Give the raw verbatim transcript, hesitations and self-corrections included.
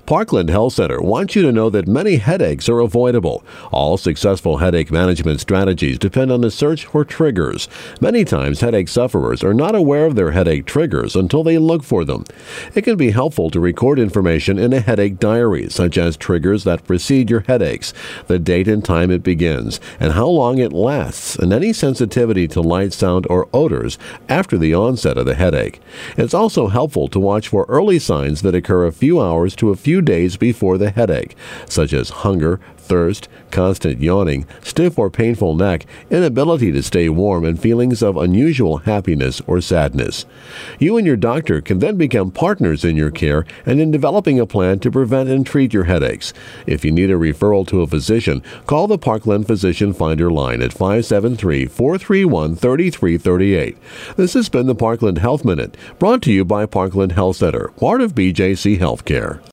Parkland Health Center wants you to know that many headaches are avoidable. All successful headache management strategies depend on the search for triggers. Many times, headache sufferers are not aware of their headache triggers until they look for them. It can be helpful to record information in a headache diary, such as triggers that precede your headaches, the date and time it begins, and how long it lasts, and any sensitivity to light, sound, or odors after the onset of the headache. It's also helpful to watch for early signs that occur a few hours to a few days before the headache, such as hunger, thirst, constant yawning, stiff or painful neck, inability to stay warm, and feelings of unusual happiness or sadness. You and your doctor can then become partners in your care and in developing a plan to prevent and treat your headaches. If you need a referral to a physician, call the Parkland Physician Finder line at five seven three, four three one, three three three eight. This has been the Parkland Health Minute, brought to you by Parkland Health Center, part of B J C Healthcare.